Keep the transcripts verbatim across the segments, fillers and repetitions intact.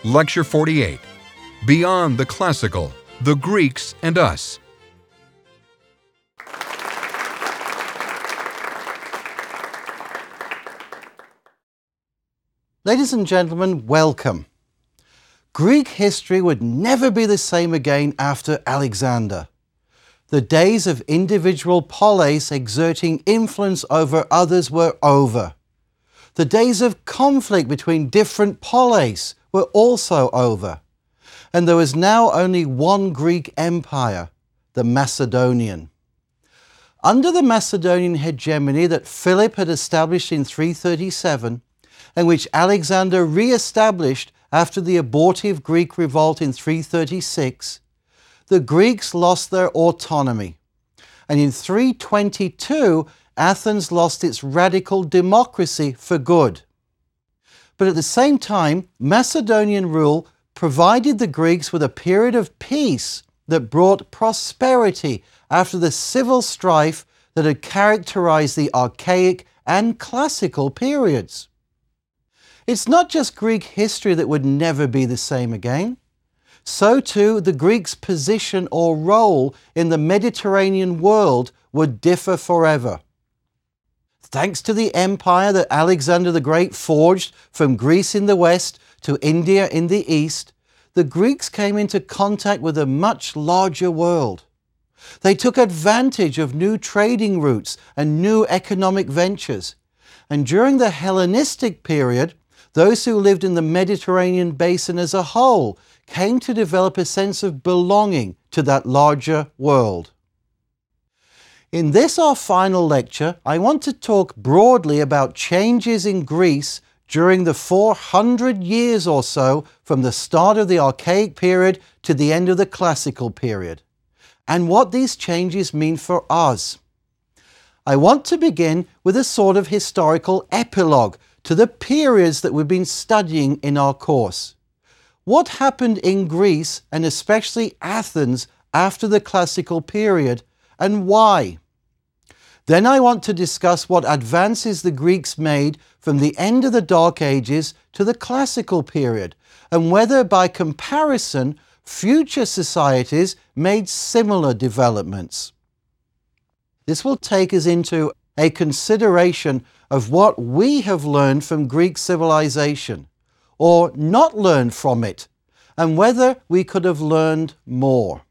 Lecture forty-eight, Beyond the Classical, the Greeks and Us. Ladies and gentlemen, welcome. Greek history would never be the same again after Alexander. The days of individual polis exerting influence over others were over. The days of conflict between different polis were also over. And there was now only one Greek empire, the Macedonian. Under the Macedonian hegemony that Philip had established in three thirty-seven, and which Alexander re-established after the abortive Greek revolt in three thirty-six, the Greeks lost their autonomy. And in three twenty-two, Athens lost its radical democracy for good. But at the same time, Macedonian rule provided the Greeks with a period of peace that brought prosperity after the civil strife that had characterized the archaic and classical periods. It's not just Greek history that would never be the same again. So too, the Greeks' position or role in the Mediterranean world would differ forever. Thanks to the empire that Alexander the Great forged from Greece in the west to India in the east, the Greeks came into contact with a much larger world. They took advantage of new trading routes and new economic ventures. And during the Hellenistic period, those who lived in the Mediterranean basin as a whole came to develop a sense of belonging to that larger world. In this, our final lecture, I want to talk broadly about changes in Greece during the four hundred years or so from the start of the Archaic period to the end of the Classical period, and what these changes mean for us. I want to begin with a sort of historical epilogue to the periods that we've been studying in our course. What happened in Greece, and especially Athens, after the Classical period, and why? Then I want to discuss what advances the Greeks made from the end of the Dark Ages to the Classical period, and whether by comparison future societies made similar developments. This will take us into a consideration of what we have learned from Greek civilization, or not learned from it, and whether we could have learned more.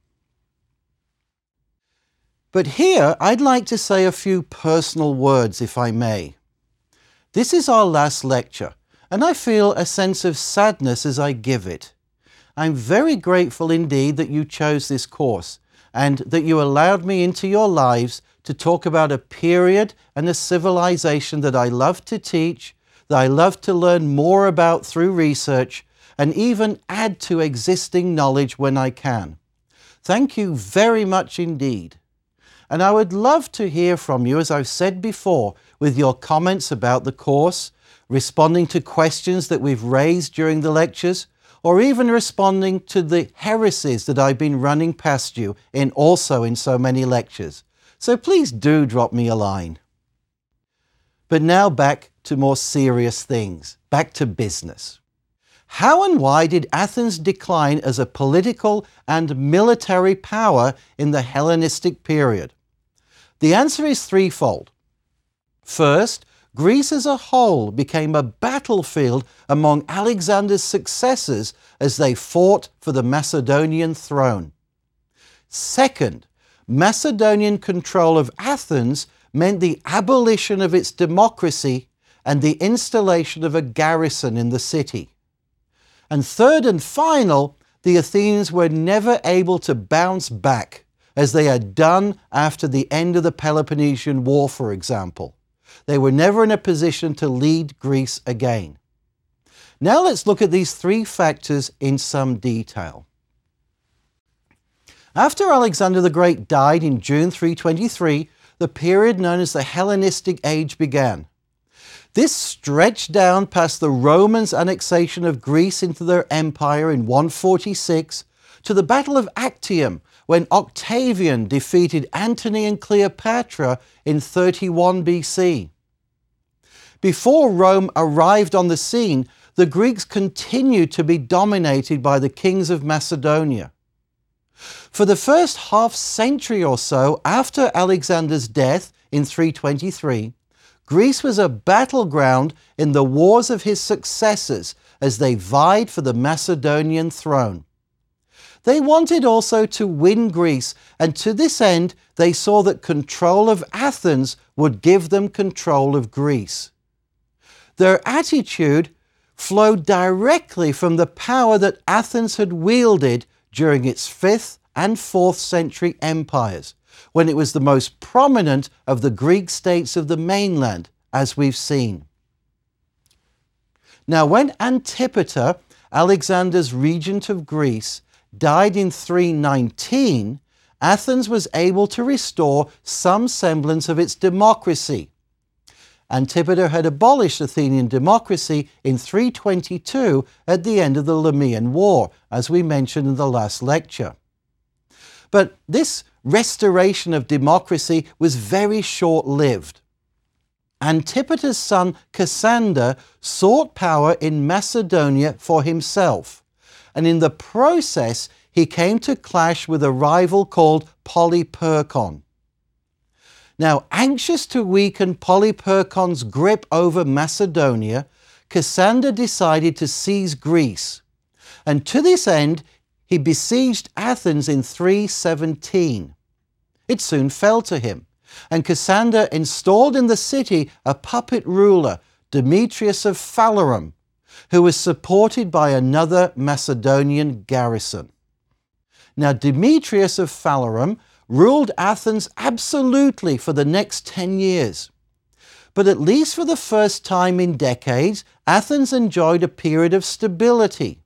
But here, I'd like to say a few personal words, if I may. This is our last lecture, and I feel a sense of sadness as I give it. I'm very grateful indeed that you chose this course, and that you allowed me into your lives to talk about a period and a civilization that I love to teach, that I love to learn more about through research, and even add to existing knowledge when I can. Thank you very much indeed. And I would love to hear from you, as I've said before, with your comments about the course, responding to questions that we've raised during the lectures, or even responding to the heresies that I've been running past you in also in so many lectures. So please do drop me a line. But now back to more serious things, back to business. How and why did Athens decline as a political and military power in the Hellenistic period? The answer is threefold. First, Greece as a whole became a battlefield among Alexander's successors as they fought for the Macedonian throne. Second, Macedonian control of Athens meant the abolition of its democracy and the installation of a garrison in the city. And third and final, the Athenians were never able to bounce back, as they had done after the end of the Peloponnesian War, for example. They were never in a position to lead Greece again. Now let's look at these three factors in some detail. After Alexander the Great died in June three twenty-three, the period known as the Hellenistic Age began. This stretched down past the Romans' annexation of Greece into their empire in one forty-six to the Battle of Actium, when Octavian defeated Antony and Cleopatra in thirty-one B C. Before Rome arrived on the scene, the Greeks continued to be dominated by the kings of Macedonia. For the first half century or so after Alexander's death in three twenty-three, Greece was a battleground in the wars of his successors as they vied for the Macedonian throne. They wanted also to win Greece, and to this end they saw that control of Athens would give them control of Greece. Their attitude flowed directly from the power that Athens had wielded during its fifth and fourth century empires, when it was the most prominent of the Greek states of the mainland, as we've seen. Now, when Antipater, Alexander's regent of Greece, died in three nineteen, Athens was able to restore some semblance of its democracy. Antipater had abolished Athenian democracy in three twenty-two at the end of the Lemnian War, as we mentioned in the last lecture. But this restoration of democracy was very short-lived. Antipater's son Cassander sought power in Macedonia for himself, and in the process he came to clash with a rival called Polyperchon. Now, anxious to weaken Polyperchon's grip over Macedonia, Cassander decided to seize Greece, and to this end he besieged Athens in three seventeen. It soon fell to him, and Cassander installed in the city a puppet ruler, Demetrius of Phalerum, who was supported by another Macedonian garrison. Now, Demetrius of Phalerum ruled Athens absolutely for the next ten years. But at least for the first time in decades, Athens enjoyed a period of stability.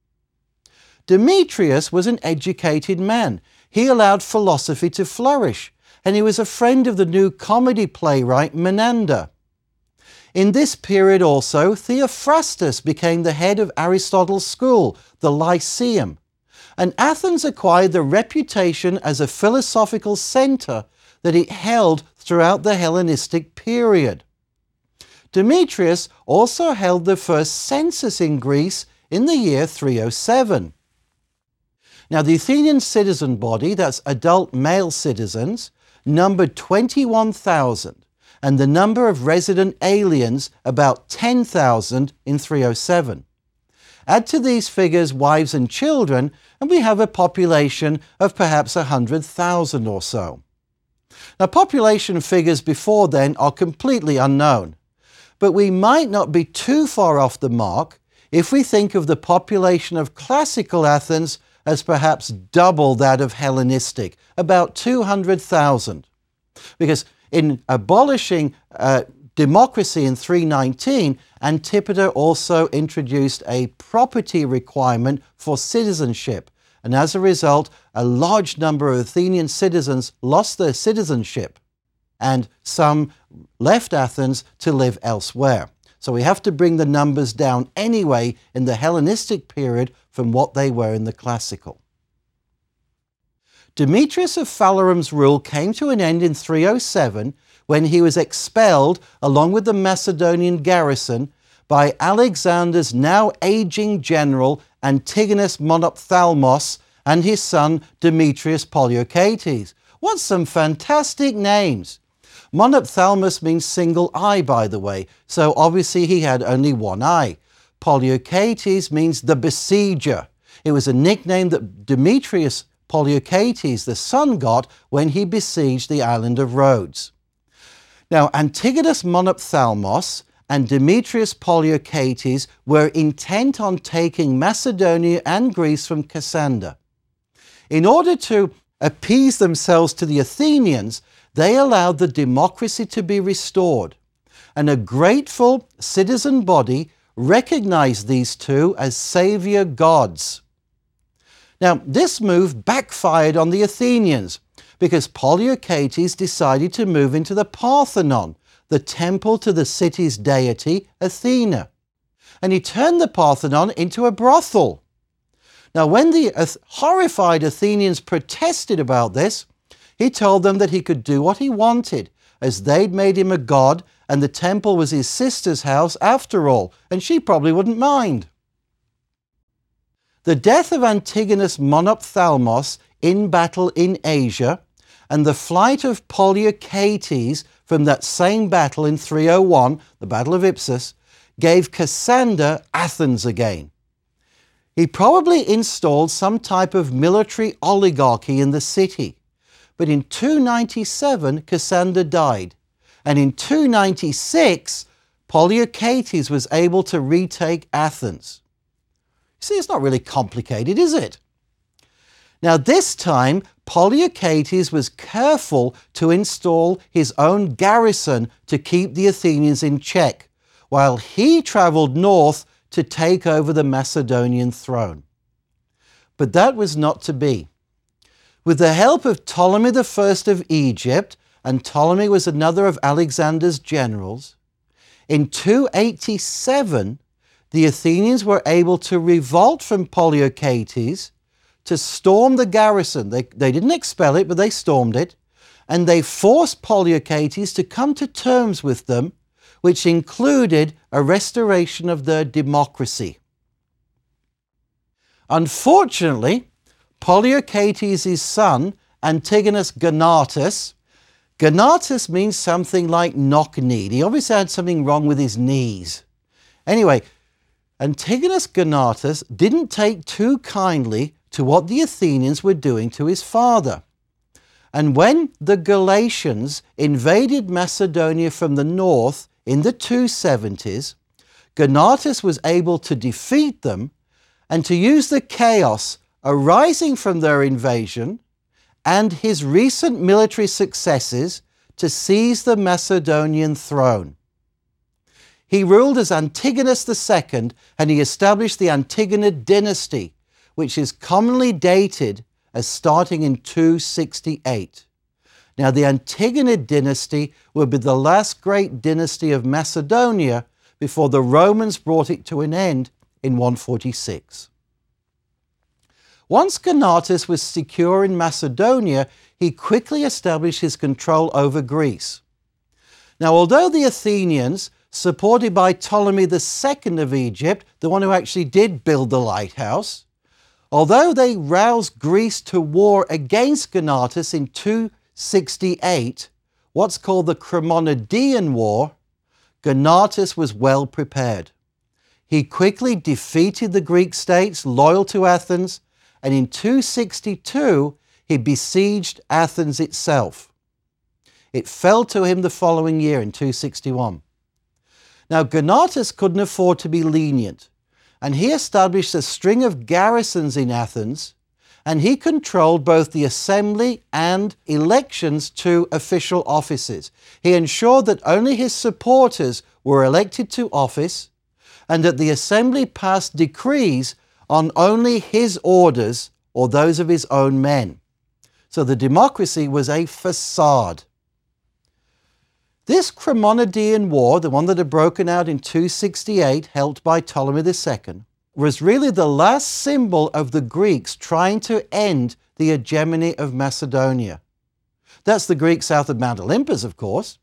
Demetrius was an educated man. He allowed philosophy to flourish, and he was a friend of the new comedy playwright Menander. In this period also, Theophrastus became the head of Aristotle's school, the Lyceum, and Athens acquired the reputation as a philosophical center that it held throughout the Hellenistic period. Demetrius also held the first census in Greece in the year three oh seven. Now, the Athenian citizen body, that's adult male citizens, numbered twenty-one thousand, and the number of resident aliens about ten thousand in three oh seven. Add to these figures wives and children, and we have a population of perhaps one hundred thousand or so. Now, population figures before then are completely unknown, but we might not be too far off the mark if we think of the population of classical Athens as perhaps double that of Hellenistic, about two hundred thousand. Because in abolishing uh, democracy in three nineteen, Antipater also introduced a property requirement for citizenship, and as a result, a large number of Athenian citizens lost their citizenship, and some left Athens to live elsewhere. So we have to bring the numbers down anyway in the Hellenistic period from what they were in the classical. Demetrius of Phalerum's rule came to an end in three oh seven when he was expelled along with the Macedonian garrison by Alexander's now aging general Antigonus Monophthalmos and his son Demetrius Poliorcetes. What some fantastic names! Monophthalmos means single eye, by the way, so obviously he had only one eye. Poliorcetes means the besieger. It was a nickname that Demetrius Poliorcetes, the son, got when he besieged the island of Rhodes. Now, Antigonus Monophthalmos and Demetrius Poliorcetes were intent on taking Macedonia and Greece from Cassander. In order to appease themselves to the Athenians, they allowed the democracy to be restored, and a grateful citizen body recognized these two as savior gods. Now, this move backfired on the Athenians because Poliorcetes decided to move into the Parthenon, the temple to the city's deity, Athena, and he turned the Parthenon into a brothel. Now, when the uh, horrified Athenians protested about this, he told them that he could do what he wanted, as they'd made him a god and the temple was his sister's house after all, and she probably wouldn't mind. The death of Antigonus Monophthalmos in battle in Asia and the flight of Poliorcetes from that same battle in three oh one, the Battle of Ipsus, gave Cassander Athens again. He probably installed some type of military oligarchy in the city, but in two ninety-seven Cassander died, and in two ninety-six Poliorcetes was able to retake Athens. You see, it's not really complicated, is it? Now this time, Poliorcetes was careful to install his own garrison to keep the Athenians in check, while he travelled north to take over the Macedonian throne. But that was not to be. With the help of Ptolemy the First of Egypt, and Ptolemy was another of Alexander's generals, in two eighty-seven, the Athenians were able to revolt from Poliorcetes, to storm the garrison. They, they didn't expel it, but they stormed it, and they forced Poliorcetes to come to terms with them, which included a restoration of their democracy. Unfortunately, Poliorcetes' son, Antigonus Gonatas, Gonatas means something like knock-kneed. He obviously had something wrong with his knees. Anyway, Antigonus Gonatas didn't take too kindly to what the Athenians were doing to his father. And when the Galatians invaded Macedonia from the north in the two seventies, Gonatas was able to defeat them and to use the chaos arising from their invasion and his recent military successes to seize the Macedonian throne. He ruled as Antigonus the Second, and he established the Antigonid dynasty, which is commonly dated as starting in two sixty-eight. Now, the Antigonid dynasty would be the last great dynasty of Macedonia before the Romans brought it to an end in one forty-six. Once Gonatas was secure in Macedonia, he quickly established his control over Greece. Now, although the Athenians, supported by Ptolemy the Second of Egypt, the one who actually did build the lighthouse, although they roused Greece to war against Gonatas in two sixty-eight, what's called the Chremonidean War, Gonatas was well prepared. He quickly defeated the Greek states loyal to Athens, and in two sixty-two he besieged Athens itself. It fell to him the following year in two sixty-one. Now, Gonatas couldn't afford to be lenient, and he established a string of garrisons in Athens, and he controlled both the assembly and elections to official offices. He ensured that only his supporters were elected to office, and that the assembly passed decrees on only his orders or those of his own men. So the democracy was a facade. This Chremonidean War, the one that had broken out in two sixty-eight, helped by Ptolemy the Second, was really the last symbol of the Greeks trying to end the hegemony of Macedonia. That's the Greeks south of Mount Olympus, of course.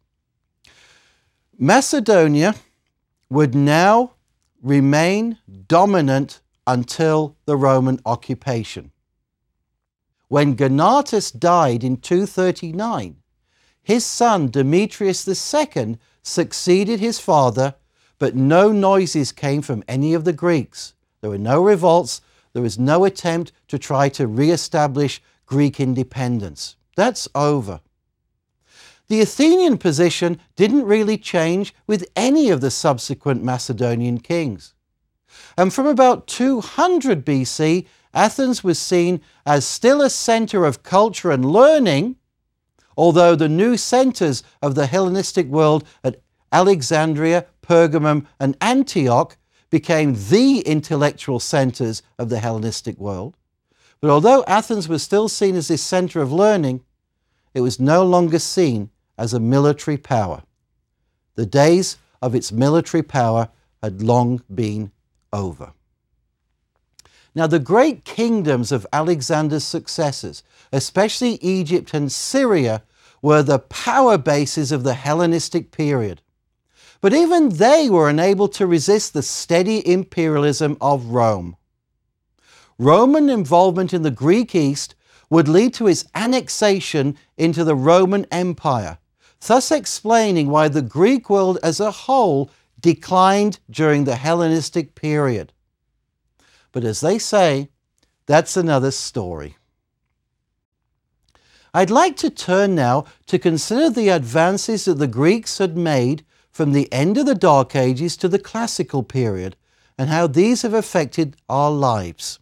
Macedonia would now remain dominant until the Roman occupation. When Gonatas died in two thirty-nine, his son Demetrius the Second succeeded his father, but no noises came from any of the Greeks. There were no revolts. There was no attempt to try to re-establish Greek independence. That's over. The Athenian position didn't really change with any of the subsequent Macedonian kings. And from about two hundred B C, Athens was seen as still a center of culture and learning, although the new centers of the Hellenistic world at Alexandria, Pergamum, and Antioch became the intellectual centers of the Hellenistic world. But although Athens was still seen as this center of learning, it was no longer seen as a military power. The days of its military power had long been over. Now, the great kingdoms of Alexander's successors, especially Egypt and Syria, were the power bases of the Hellenistic period. But even they were unable to resist the steady imperialism of Rome. Roman involvement in the Greek East would lead to its annexation into the Roman Empire, thus explaining why the Greek world as a whole declined during the Hellenistic period. But as they say, that's another story. I'd like to turn now to consider the advances that the Greeks had made from the end of the Dark Ages to the Classical period, and how these have affected our lives.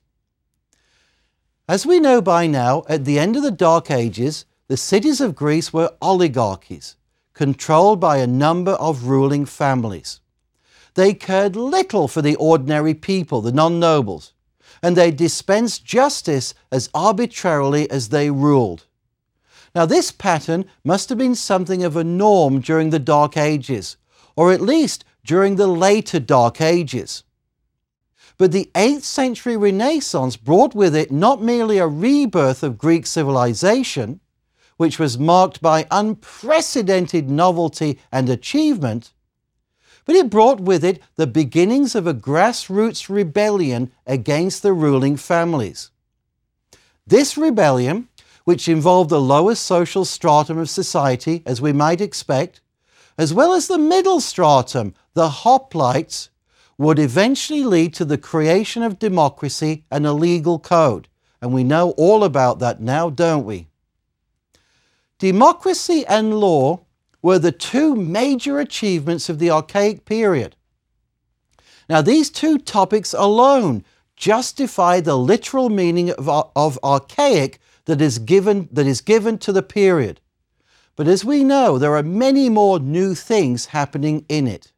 As we know by now, at the end of the Dark Ages, the cities of Greece were oligarchies, controlled by a number of ruling families. They cared little for the ordinary people, the non-nobles, and they dispensed justice as arbitrarily as they ruled. Now, this pattern must have been something of a norm during the Dark Ages, or at least during the later Dark Ages. But the eighth century Renaissance brought with it not merely a rebirth of Greek civilization, which was marked by unprecedented novelty and achievement, but it brought with it the beginnings of a grassroots rebellion against the ruling families. This rebellion, which involved the lowest social stratum of society, as we might expect, as well as the middle stratum, the hoplites, would eventually lead to the creation of democracy and a legal code. And we know all about that now, don't we? Democracy and law were the two major achievements of the archaic period. Now, these two topics alone justify the literal meaning of, of archaic that is given, that is given to the period. But as we know, there are many more new things happening in it.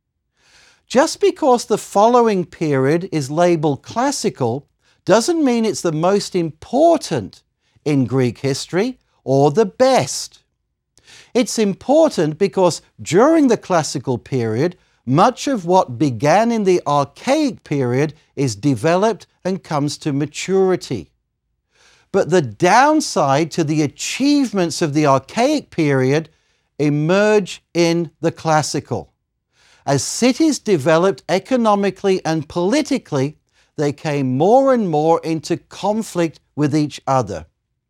Just because the following period is labeled classical doesn't mean it's the most important in Greek history or the best. It's important because during the classical period, much of what began in the archaic period is developed and comes to maturity. But the downside to the achievements of the archaic period emerge in the classical. As cities developed economically and politically, they came more and more into conflict with each other.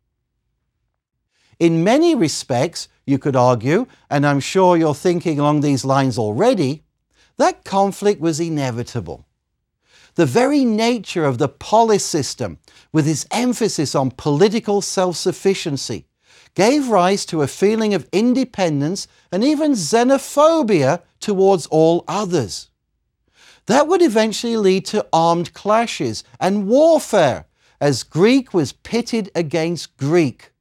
In many respects, you could argue, and I'm sure you're thinking along these lines already, that conflict was inevitable. The very nature of the polis system, with its emphasis on political self-sufficiency, gave rise to a feeling of independence and even xenophobia towards all others. That would eventually lead to armed clashes and warfare, as Greek was pitted against Greek.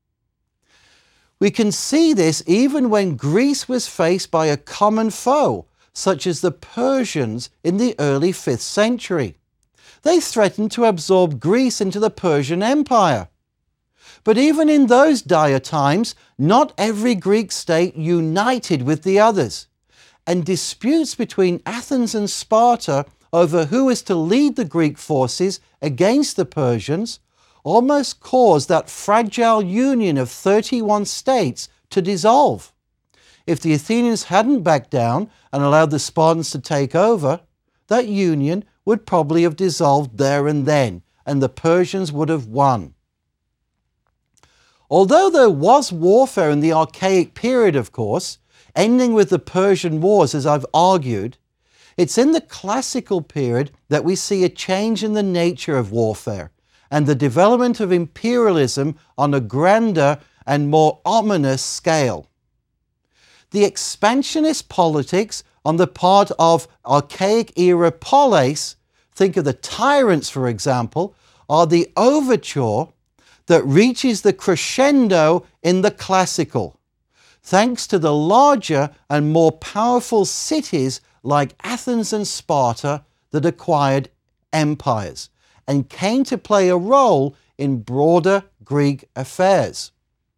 We can see this even when Greece was faced by a common foe, such as the Persians in the early fifth century. They threatened to absorb Greece into the Persian Empire. But even in those dire times, not every Greek state united with the others, and disputes between Athens and Sparta over who is to lead the Greek forces against the Persians almost caused that fragile union of thirty-one states to dissolve. If the Athenians hadn't backed down and allowed the Spartans to take over, that union would probably have dissolved there and then, and the Persians would have won. Although there was warfare in the archaic period, of course, ending with the Persian Wars, as I've argued, it's in the classical period that we see a change in the nature of warfare and the development of imperialism on a grander and more ominous scale. The expansionist politics on the part of archaic era polis, think of the tyrants for example, are the overture that reaches the crescendo in the classical, thanks to the larger and more powerful cities like Athens and Sparta that acquired empires and came to play a role in broader Greek affairs.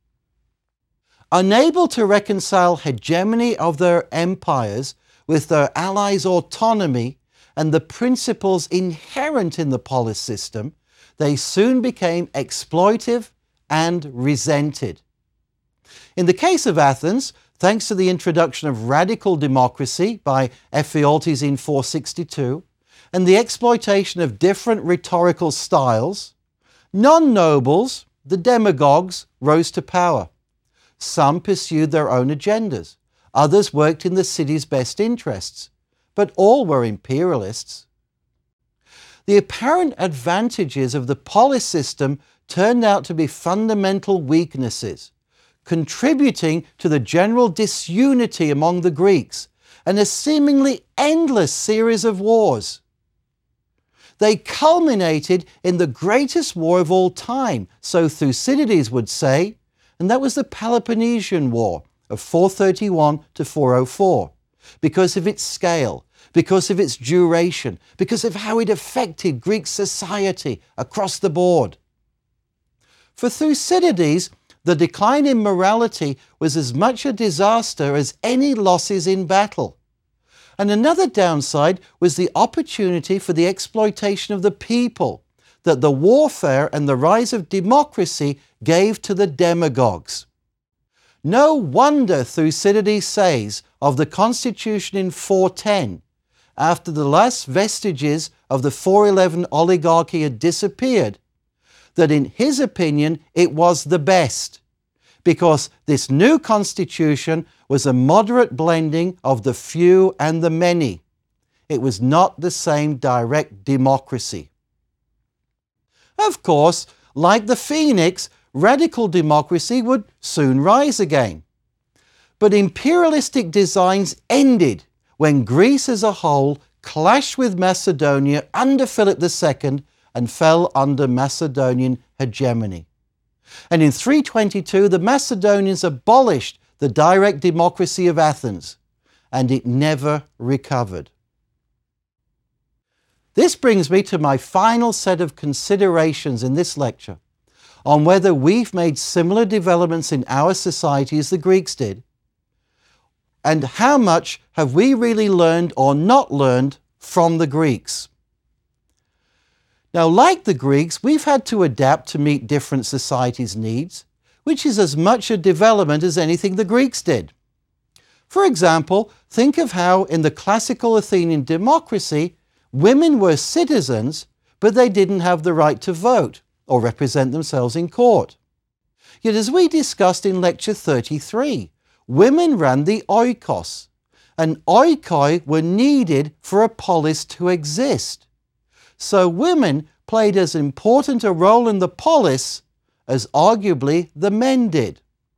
Unable to reconcile hegemony of their empires with their allies' autonomy and the principles inherent in the polis system, they soon became exploitive and resented. In the case of Athens, thanks to the introduction of radical democracy by Ephialtes in four sixty-two, and the exploitation of different rhetorical styles, non-nobles, the demagogues, rose to power. Some pursued their own agendas, others worked in the city's best interests, but all were imperialists. The apparent advantages of the polis system turned out to be fundamental weaknesses, contributing to the general disunity among the Greeks and a seemingly endless series of wars. They culminated in the greatest war of all time, so Thucydides would say, and that was the Peloponnesian War of four thirty-one to four oh four, because of its scale, because of its duration, because of how it affected Greek society across the board. For Thucydides, the decline in morality was as much a disaster as any losses in battle. And another downside was the opportunity for the exploitation of the people that the warfare and the rise of democracy gave to the demagogues. No wonder Thucydides says of the constitution in four ten, after the last vestiges of the four eleven oligarchy had disappeared, that in his opinion it was the best, because this new constitution was a moderate blending of the few and the many. It was not the same direct democracy. Of course, like the phoenix, radical democracy would soon rise again. But imperialistic designs ended when Greece as a whole clashed with Macedonia under Philip the Second and fell under Macedonian hegemony. And in three twenty-two, the Macedonians abolished the direct democracy of Athens, and it never recovered. This brings me to my final set of considerations in this lecture on whether we've made similar developments in our society as the Greeks did, and how much have we really learned or not learned from the Greeks. Now, like the Greeks, we've had to adapt to meet different societies' needs, which is as much a development as anything the Greeks did. For example, think of how in the classical Athenian democracy, women were citizens, but they didn't have the right to vote or represent themselves in court. Yet as we discussed in lecture thirty-three, women ran the oikos, and oikoi were needed for a polis to exist. So women played as important a role in the polis as arguably the men did.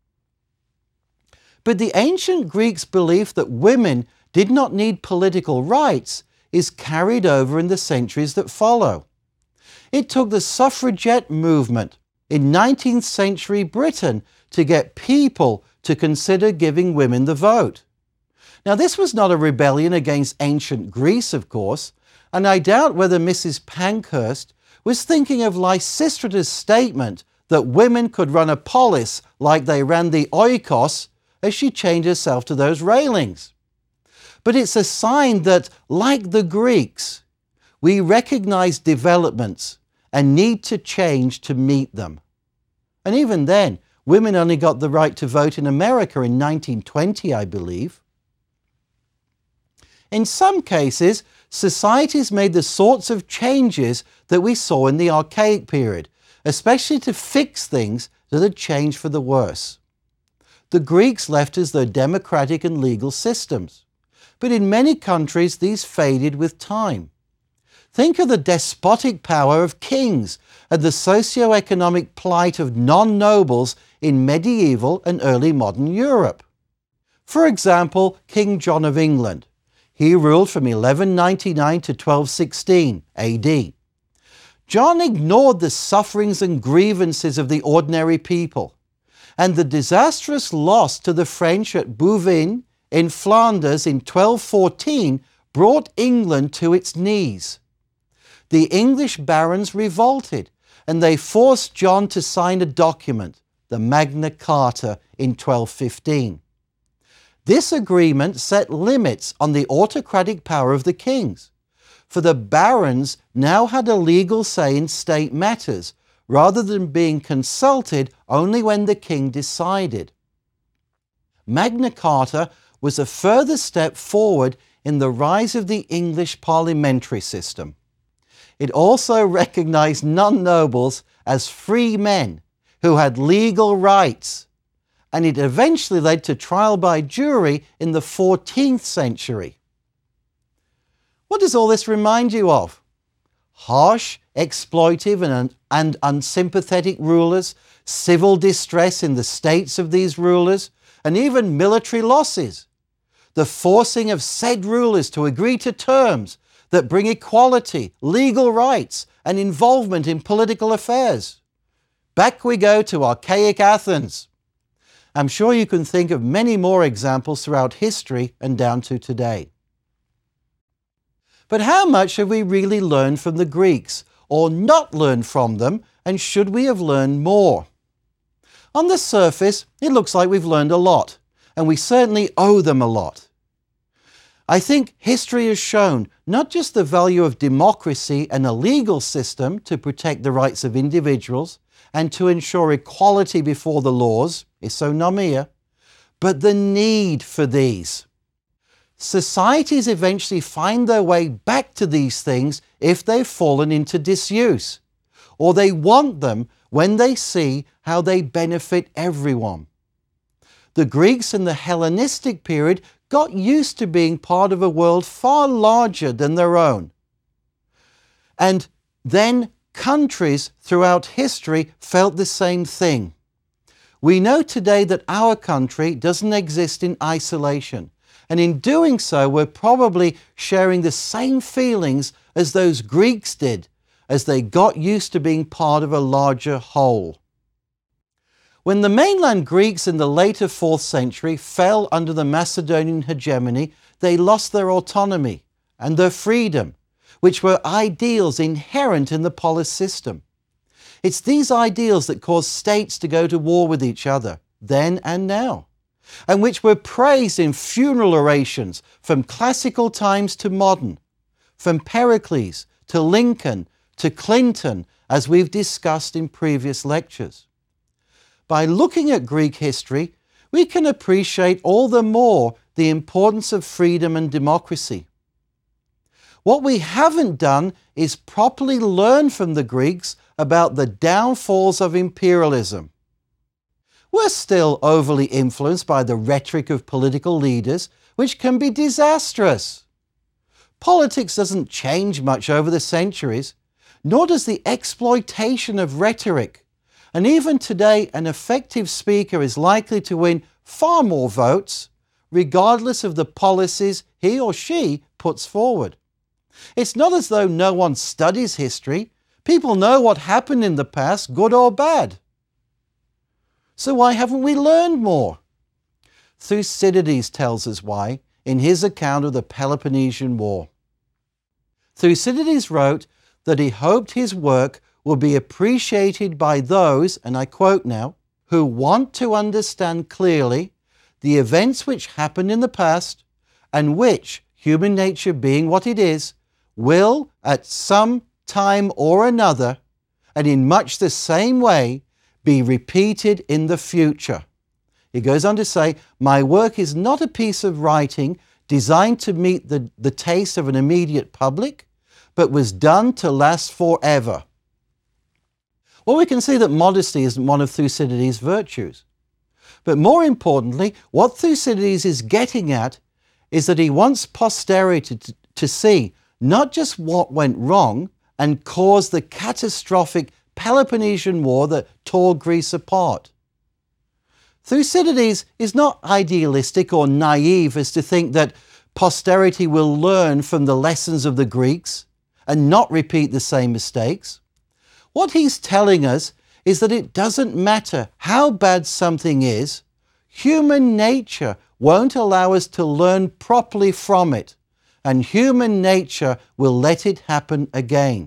But the ancient Greeks' belief that women did not need political rights is carried over in the centuries that follow. It took the suffragette movement in nineteenth century Britain to get people to consider giving women the vote. Now, this was not a rebellion against ancient Greece, of course, and I doubt whether Missus Pankhurst was thinking of Lysistrata's statement that women could run a polis like they ran the oikos as she chained herself to those railings. But it's a sign that, like the Greeks, we recognize developments and need to change to meet them. And even then, women only got the right to vote in America in nineteen twenty, I believe. In some cases, societies made the sorts of changes that we saw in the Archaic period, especially to fix things that had changed for the worse. The Greeks left us their democratic and legal systems, but in many countries these faded with time. Think of the despotic power of kings and the socio-economic plight of non-nobles in medieval and early modern Europe. For example, King John of England. He ruled from eleven ninety-nine to twelve sixteen A D. John ignored the sufferings and grievances of the ordinary people, and the disastrous loss to the French at Bouvines in Flanders in twelve fourteen brought England to its knees. The English barons revolted, and they forced John to sign a document, the Magna Carta, in twelve fifteen. This agreement set limits on the autocratic power of the kings, for the barons now had a legal say in state matters, rather than being consulted only when the king decided. Magna Carta was a further step forward in the rise of the English parliamentary system. It also recognized non-nobles as free men who had legal rights, and it eventually led to trial by jury in the fourteenth century. What does all this remind you of? Harsh, exploitive and, and unsympathetic rulers, civil distress in the states of these rulers, and even military losses. The forcing of said rulers to agree to terms that bring equality, legal rights, and involvement in political affairs. Back we go to archaic Athens. I'm sure you can think of many more examples throughout history and down to today. But how much have we really learned from the Greeks, or not learned from them, and should we have learned more? On the surface, it looks like we've learned a lot, and we certainly owe them a lot. I think history has shown not just the value of democracy and a legal system to protect the rights of individuals and to ensure equality before the laws, isonomia, but the need for these. Societies eventually find their way back to these things if they've fallen into disuse, or they want them when they see how they benefit everyone. The Greeks in the Hellenistic period got used to being part of a world far larger than their own. And then countries throughout history felt the same thing. We know today that our country doesn't exist in isolation, and in doing so we're probably sharing the same feelings as those Greeks did as they got used to being part of a larger whole. When the mainland Greeks in the later fourth century fell under the Macedonian hegemony, they lost their autonomy and their freedom, which were ideals inherent in the polis system. It's these ideals that caused states to go to war with each other, then and now, and which were praised in funeral orations from classical times to modern, from Pericles to Lincoln to Clinton, as we've discussed in previous lectures. By looking at Greek history, we can appreciate all the more the importance of freedom and democracy. What we haven't done is properly learn from the Greeks about the downfalls of imperialism. We're still overly influenced by the rhetoric of political leaders, which can be disastrous. Politics doesn't change much over the centuries, nor does the exploitation of rhetoric. And even today, an effective speaker is likely to win far more votes, regardless of the policies he or she puts forward. It's not as though no one studies history. People know what happened in the past, good or bad. So why haven't we learned more? Thucydides tells us why in his account of the Peloponnesian War. Thucydides wrote that he hoped his work will be appreciated by those, and I quote now, who want to understand clearly the events which happened in the past and which, human nature being what it is, will at some time or another, and in much the same way, be repeated in the future. He goes on to say, my work is not a piece of writing designed to meet the, the taste of an immediate public, but was done to last forever. Well, we can see that modesty isn't one of Thucydides' virtues. But more importantly, what Thucydides is getting at is that he wants posterity to, to see not just what went wrong and caused the catastrophic Peloponnesian War that tore Greece apart. Thucydides is not idealistic or naive as to think that posterity will learn from the lessons of the Greeks and not repeat the same mistakes. What he's telling us is that it doesn't matter how bad something is, human nature won't allow us to learn properly from it, and human nature will let it happen again.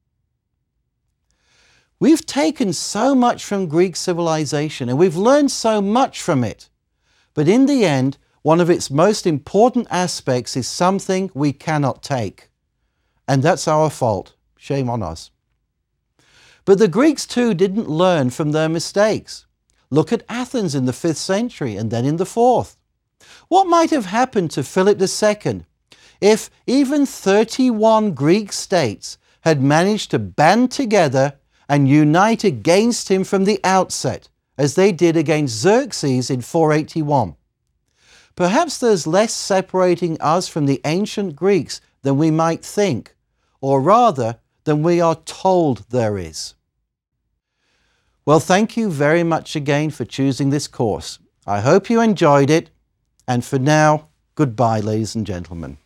We've taken so much from Greek civilization and we've learned so much from it, but in the end, one of its most important aspects is something we cannot take, and that's our fault. Shame on us. But the Greeks too didn't learn from their mistakes. Look at Athens in the fifth century and then in the fourth. What might have happened to Philip the Second if even thirty-one Greek states had managed to band together and unite against him from the outset, as they did against Xerxes in four eighty-one? Perhaps there's less separating us from the ancient Greeks than we might think, or rather, than we are told there is. Well, thank you very much again for choosing this course. I hope you enjoyed it, and for now, goodbye, ladies and gentlemen.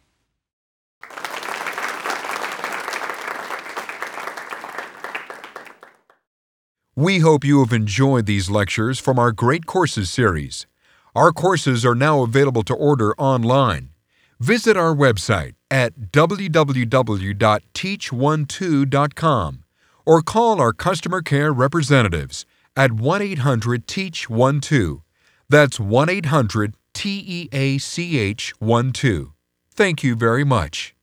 We hope you have enjoyed these lectures from our Great Courses series. Our courses are now available to order online. Visit our website at w w w dot teach twelve dot com or call our customer care representatives at one eight hundred teach twelve. That's one eight hundred T E A C H twelve. Thank you very much.